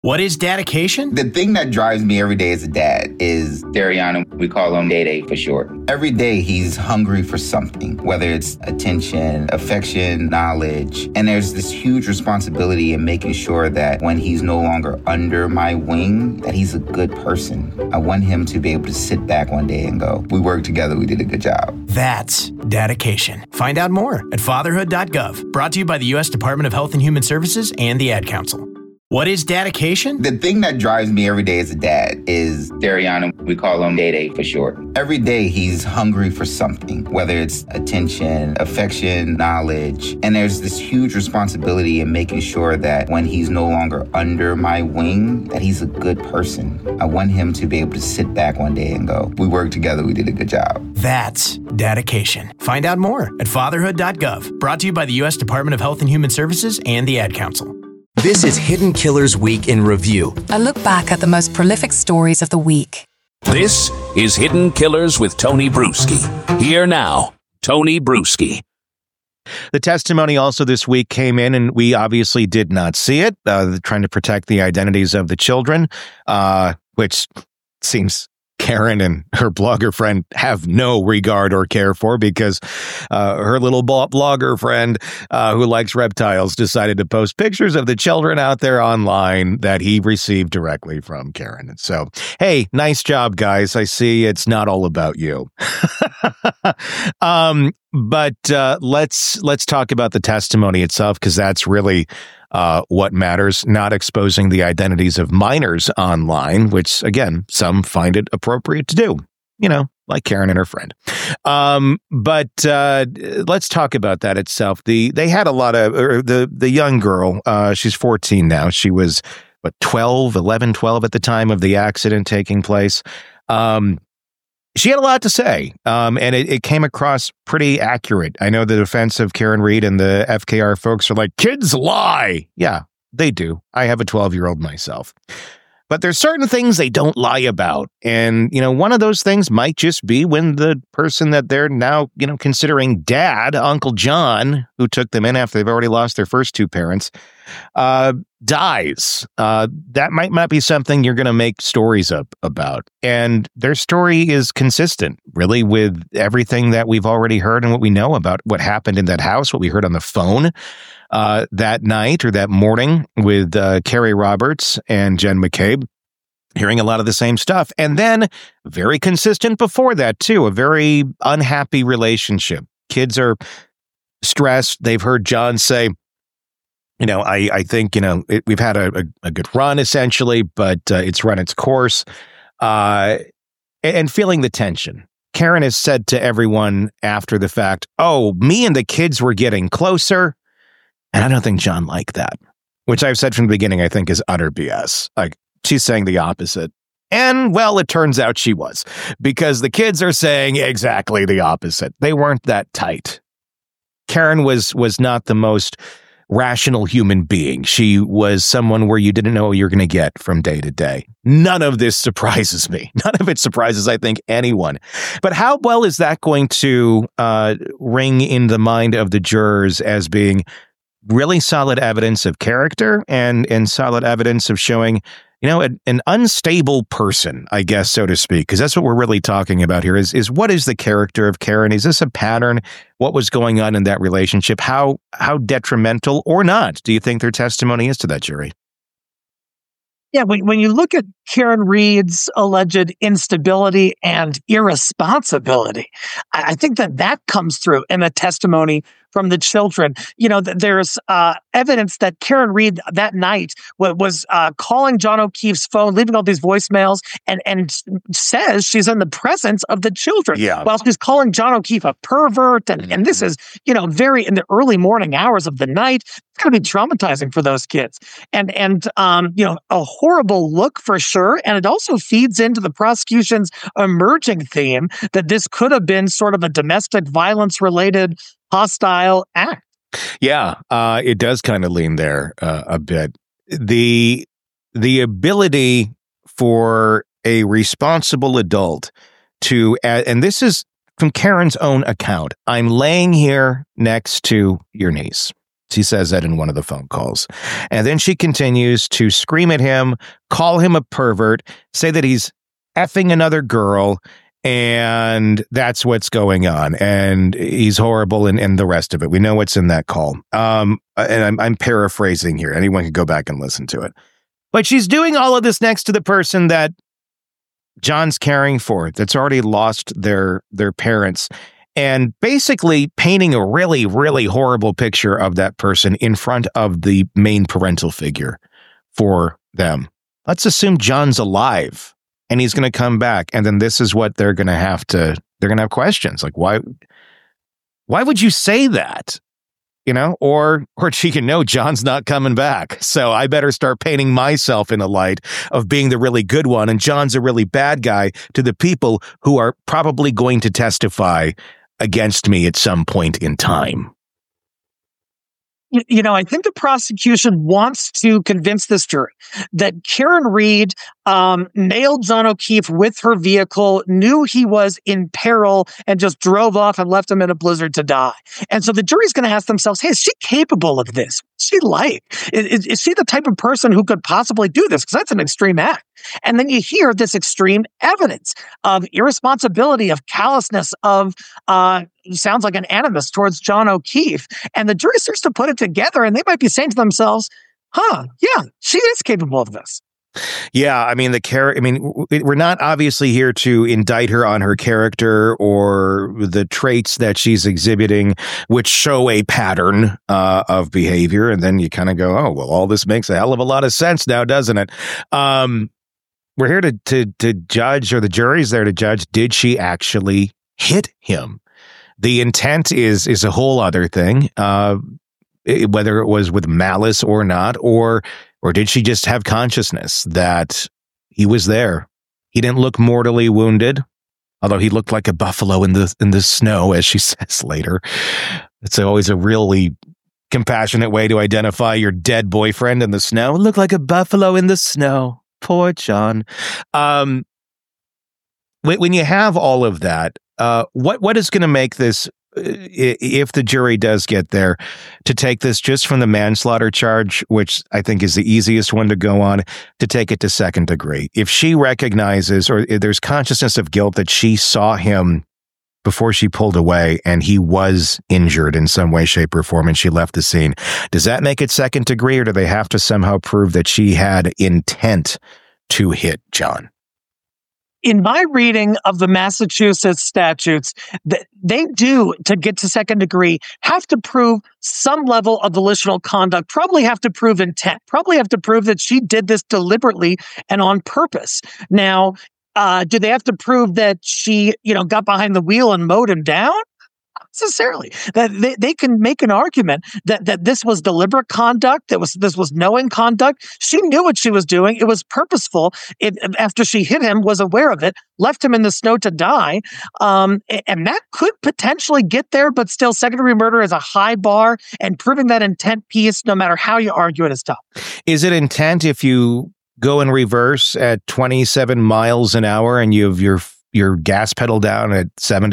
What is dedication? The thing that drives me every day as a dad is Dariana. We call him Day for short. Every day he's hungry for something, whether it's attention, affection, knowledge. And there's this huge responsibility in making sure that when he's no longer under my wing, that he's a good person. I want him to be able to sit back one day and go, we worked together, we did a good job. That's dedication. Find out more at fatherhood.gov. Brought to you by the U.S. Department of Health and Human Services and the Ad Council. What is dedication? The thing that drives me every day as a dad is Dariana. We call him Day for short. Every day he's hungry for something, whether it's attention, affection, knowledge. And there's this huge responsibility in making sure that when he's no longer under my wing, that he's a good person. I want him to be able to sit back one day and go, we worked together, we did a good job. That's dedication. Find out more at fatherhood.gov. Brought to you by the U.S. Department of Health and Human Services and the Ad Council. This is Hidden Killers Week in Review. A look back at the most prolific stories of the week. This is Hidden Killers with Tony Bruschi. Here now, Tony Bruschi. The testimony also this week came in, and we obviously did not see it, trying to protect the identities of the children, which seems Karen and her blogger friend have no regard or care for, because her little blogger friend who likes reptiles decided to post pictures of the children out there online that he received directly from Karen. And so, hey, nice job, guys. I see it's not all about you. But let's talk about the testimony itself, because that's really what matters, not exposing the identities of minors online, which, again, some find it appropriate to do, like Karen and her friend. But let's talk about that itself. They had a lot of, the young girl, she's 14 now. She was, 12 at the time of the accident taking place. She had a lot to say, and it came across pretty accurate. I know the defense of Karen Read and the FKR folks are like, kids lie. Yeah, they do. I have a 12-year-old myself. But there's certain things they don't lie about. And, one of those things might just be when the person that they're now, considering dad, Uncle John, who took them in after they've already lost their first two parents, dies. That might not be something you're going to make stories up about. And their story is consistent, really, with everything that we've already heard and what we know about what happened in that house, what we heard on the phone that night or that morning with Carrie Roberts and Jen McCabe, hearing a lot of the same stuff. And then very consistent before that, too, a very unhappy relationship. Kids are stressed. They've heard John say, I think, we've had a good run, essentially, but it's run its course. And feeling the tension. Karen has said to everyone after the fact, oh, me and the kids were getting closer. And I don't think John liked that, which I've said from the beginning, I think is utter BS. Like, she's saying the opposite. And, well, it turns out she was, because the kids are saying exactly the opposite. They weren't that tight. Karen was not the most rational human being. She was someone where you didn't know what you're going to get from day to day. None of this surprises me. None of it surprises, I think, anyone. But how well is that going to ring in the mind of the jurors as being really solid evidence of character and solid evidence of showing, an unstable person, I guess, so to speak, because that's what we're really talking about here is what is the character of Karen? Is this a pattern? What was going on in that relationship? How detrimental or not do you think their testimony is to that jury? Yeah, when you look at Karen Read's alleged instability and irresponsibility, I think that comes through in the testimony from the children. There's evidence that Karen Read that night was calling John O'Keefe's phone, leaving all these voicemails, and says she's in the presence of the children while she's calling John O'Keefe a pervert. And this is, very in the early morning hours of the night. It's going to be traumatizing for those kids. And a horrible look for sure. And it also feeds into the prosecution's emerging theme that this could have been sort of a domestic violence related hostile act. Yeah, it does kind of lean there a bit. The ability for a responsible adult to, and this is from Karen's own account, I'm laying here next to your niece. She says that in one of the phone calls. And then she continues to scream at him, call him a pervert, say that he's effing another girl, and that's what's going on. And he's horrible and the rest of it. We know what's in that call. And I'm paraphrasing here. Anyone can go back and listen to it. But she's doing all of this next to the person that John's caring for, that's already lost their parents, and basically painting a really, really horrible picture of that person in front of the main parental figure for them. Let's assume John's alive and he's going to come back. And then this is what they're going to have questions like, why would you say that? You know, or she can know John's not coming back. So I better start painting myself in a light of being the really good one. And John's a really bad guy to the people who are probably going to testify against me at some point in time. You know, I think the prosecution wants to convince this jury that Karen Read nailed John O'Keefe with her vehicle, knew he was in peril, and just drove off and left him in a blizzard to die. And so the jury's going to ask themselves, hey, is she capable of this? What's she like? Is she the type of person who could possibly do this? Because that's an extreme act. And then you hear this extreme evidence of irresponsibility, of callousness, of sounds like an animus towards John O'Keefe. And the jury starts to put it together, and they might be saying to themselves, yeah, she is capable of this. Yeah, I mean, we're not obviously here to indict her on her character or the traits that she's exhibiting, which show a pattern of behavior. And then you kind of go, oh, well, all this makes a hell of a lot of sense now, doesn't it? We're here to judge, or the jury's there to judge, did she actually hit him? The intent is a whole other thing, whether it was with malice or not, or did she just have consciousness that he was there? He didn't look mortally wounded, although he looked like a buffalo in the snow, as she says later. It's always a really compassionate way to identify your dead boyfriend in the snow. Looked like a buffalo in the snow. Poor John. When you have all of that, what is going to make this, if the jury does get there, to take this just from the manslaughter charge, which I think is the easiest one to go on, to take it to second degree? If she recognizes, or if there's consciousness of guilt that she saw him before she pulled away and he was injured in some way, shape, or form, and she left the scene, does that make it second degree, or do they have to somehow prove that she had intent to hit John? In my reading of the Massachusetts statutes, they do, to get to second degree, have to prove some level of volitional conduct, probably have to prove intent, probably have to prove that she did this deliberately and on purpose. Now, do they have to prove that she, got behind the wheel and mowed him down? Not necessarily. That they can make an argument that this was deliberate conduct, this was knowing conduct. She knew what she was doing. It was purposeful. After she hit him, was aware of it, left him in the snow to die. And that could potentially get there, but still second-degree murder is a high bar, and proving that intent piece, no matter how you argue it, is tough. Is it intent if you go in reverse at 27 miles an hour and you have your gas pedal down at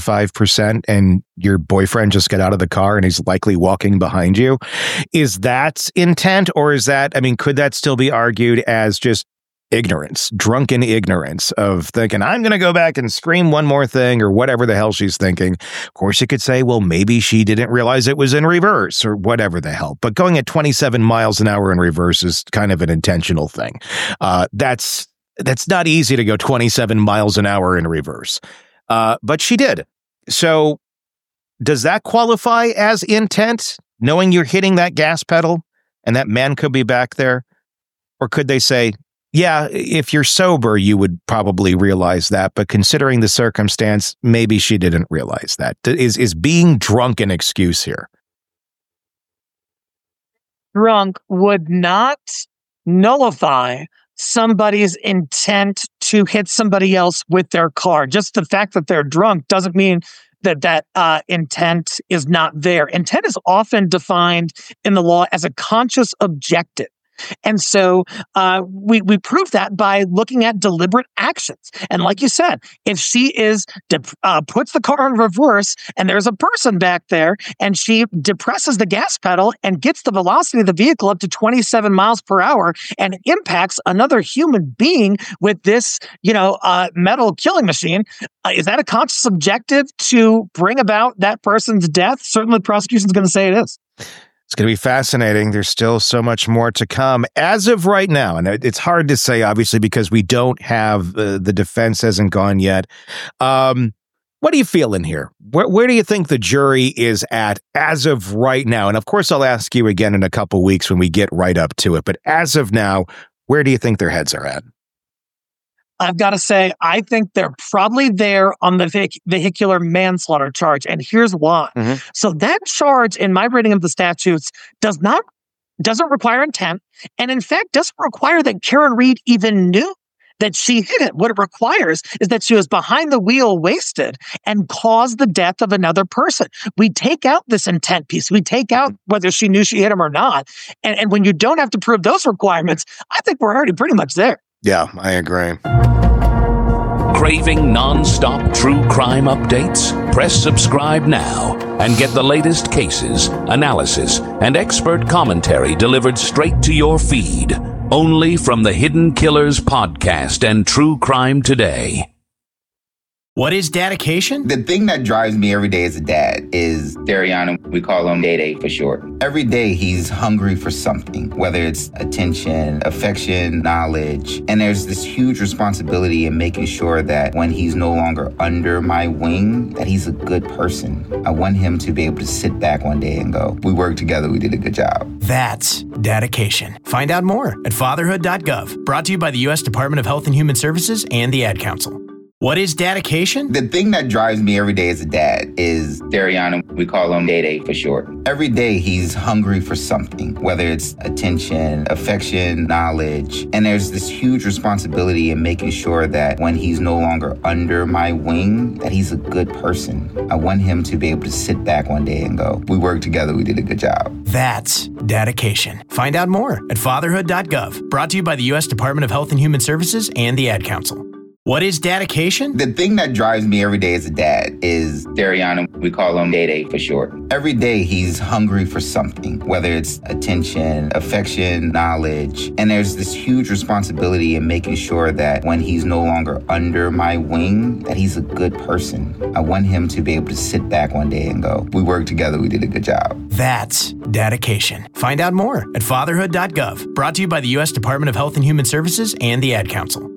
75% and your boyfriend just got out of the car and he's likely walking behind you? Is that intent, or could that still be argued as just ignorance, drunken ignorance of thinking, I'm going to go back and scream one more thing, or whatever the hell she's thinking? Of course, you could say, well, maybe she didn't realize it was in reverse, or whatever the hell. But going at 27 miles an hour in reverse is kind of an intentional thing. That's not easy to go 27 miles an hour in reverse. But she did. So does that qualify as intent, knowing you're hitting that gas pedal and that man could be back there? Or could they say, yeah, if you're sober, you would probably realize that, but considering the circumstance, maybe she didn't realize that. Is being drunk an excuse here? Drunk would not nullify somebody's intent to hit somebody else with their car. Just the fact that they're drunk doesn't mean that intent is not there. Intent is often defined in the law as a conscious objective. And so we prove that by looking at deliberate actions. And like you said, if she puts the car in reverse and there's a person back there and she depresses the gas pedal and gets the velocity of the vehicle up to 27 miles per hour and impacts another human being with this, metal killing machine, is that a conscious objective to bring about that person's death? Certainly the prosecution's going to say it is. It's going to be fascinating. There's still so much more to come as of right now. And it's hard to say, obviously, because we don't have the defense hasn't gone yet. What are you feeling here? Where do you think the jury is at as of right now? And of course, I'll ask you again in a couple weeks when we get right up to it. But as of now, where do you think their heads are at? I've got to say, I think they're probably there on the vehicular manslaughter charge. And here's why. Mm-hmm. So that charge, in my reading of the statutes, doesn't require intent. And in fact, doesn't require that Karen Read even knew that she hit it. What it requires is that she was behind the wheel wasted and caused the death of another person. We take out this intent piece. We take out whether she knew she hit him or not. And when you don't have to prove those requirements, I think we're already pretty much there. Yeah, I agree. Craving non-stop true crime updates? Press subscribe now and get the latest cases, analysis, and expert commentary delivered straight to your feed. Only from the Hidden Killers podcast and True Crime Today. What is dedication? The thing that drives me every day as a dad is Dariana. We call him Day for short. Every day he's hungry for something, whether it's attention, affection, knowledge. And there's this huge responsibility in making sure that when he's no longer under my wing, that he's a good person. I want him to be able to sit back one day and go, we worked together, we did a good job. That's dedication. Find out more at fatherhood.gov. Brought to you by the U.S. Department of Health and Human Services and the Ad Council. What is dedication? The thing that drives me every day as a dad is Dariana. We call him Day for short. Every day he's hungry for something, whether it's attention, affection, knowledge. And there's this huge responsibility in making sure that when he's no longer under my wing, that he's a good person. I want him to be able to sit back one day and go, we worked together, we did a good job. That's dedication. Find out more at fatherhood.gov. Brought to you by the U.S. Department of Health and Human Services and the Ad Council. What is dedication? The thing that drives me every day as a dad is Dariana. We call him Day for short. Every day he's hungry for something, whether it's attention, affection, knowledge. And there's this huge responsibility in making sure that when he's no longer under my wing, that he's a good person. I want him to be able to sit back one day and go, we worked together, we did a good job. That's dedication. Find out more at fatherhood.gov. Brought to you by the U.S. Department of Health and Human Services and the Ad Council.